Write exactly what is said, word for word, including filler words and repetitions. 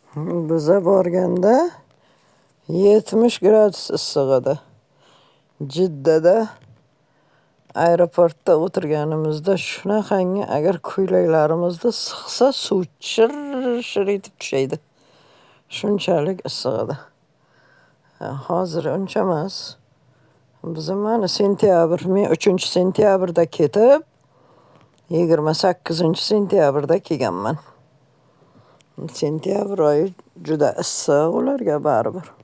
Biza borganda yetmish gradus issiq edi. Jiddada aeroportda o'tirganimizda shunaqangi agar ko'ylaklarimizni siqsa suv shir-shir etib tushaydi. Shunchalik issiq edi. Hozir uncha emas. Biz mana sentyabr, men uchinchi sentyabrda ketib, yigirma sakkizinchi sentyabrda kelganman. Sentyabr oyi juda issiq ularga baribir.